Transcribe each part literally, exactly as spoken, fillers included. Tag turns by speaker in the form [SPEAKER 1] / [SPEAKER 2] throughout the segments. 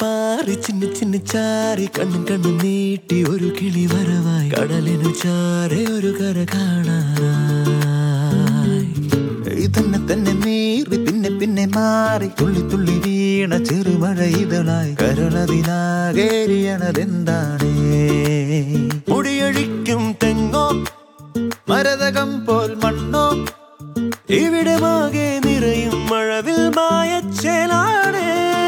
[SPEAKER 1] പാറി ചിന്നു ചിന്നു ചാരി കണ്ണും കണ്ണും നീട്ടി ഒരു കിളി വരവായി കടലിനു ചാരെ ഒരു കര കാണാനായി തന്നെ തന്നെ നീറി പിന്നെ പിന്നെ മാറി തുള്ളി തുള്ളി വീണ ചെറുമഴ ഇതളായി കരളതിനാകേരിയണതെന്താണ് മുടിയൊഴിക്കും തെങ്ങോ മരതകം പോൽ മണ്ണോ ഇവിടമാകെ നിറയും മഴവിൽ മായച്ചേലാണ്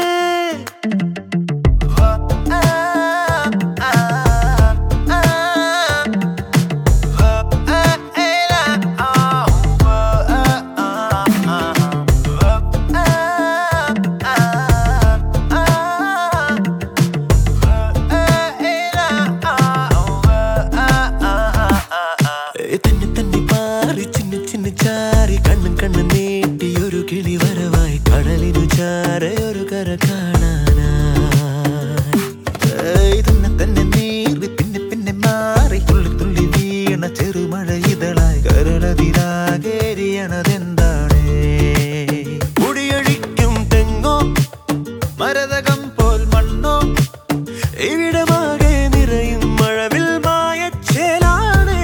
[SPEAKER 1] തന്നെ തന്നെ പാറി ചിന്നു ചിന്നു ചാരി കണ്ണും കണ്ണും നീട്ടി ഒരു കിളി വരവായി കടലിനു ചാരെ ഒരു കര കാണാനായി തന്നെ തന്നെ നീറി പിന്നെ പിന്നെ മാറി തുള്ളി തുള്ളി വീണ ചെറുമഴ ഇതളായി കരളതിനാകേരിയണതെന്താണ് മുടിയൊഴിക്കും തെങ്ങോ മരതകം പോൽ മണ്ണോ ഇവിടമാകെ നിറയും മഴവിൽ മായച്ചേലാണ്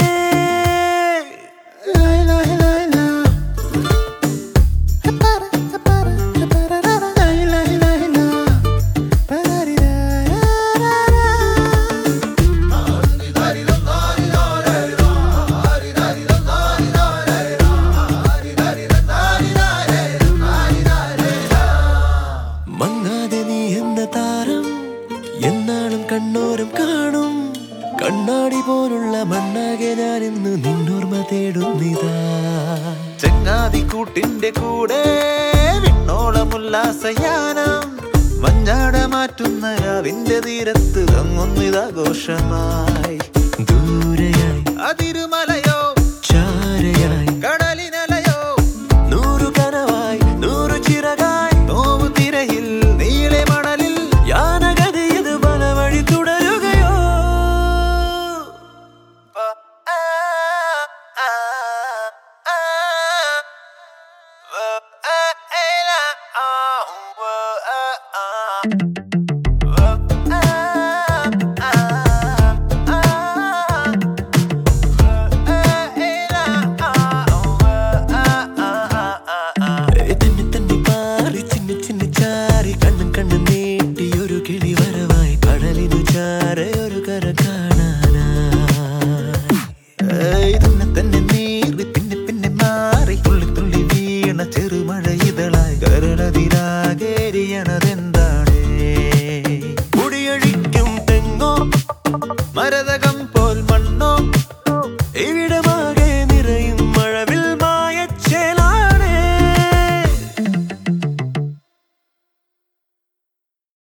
[SPEAKER 1] മങ്ങാതെ നീ എന്ന താരം എന്നാളും കണ്ണോരം കാണും കണ്ണാടി പോലുള്ള മണ്ണാകെ ഞാൻ ഇന്ന് നിന്നോർമ്മ തേടുന്നിതാ ചങ്ങാതി കൂട്ടിന്റെ കൂടെ വിണ്ണോളമുല്ലാസയാനം മഞ്ഞാട മാറ്റുന്ന രാവിന്റെ തീരത്ത് തങ്ങുന്നിതാഘോഷമായി ദൂരെയായി അതി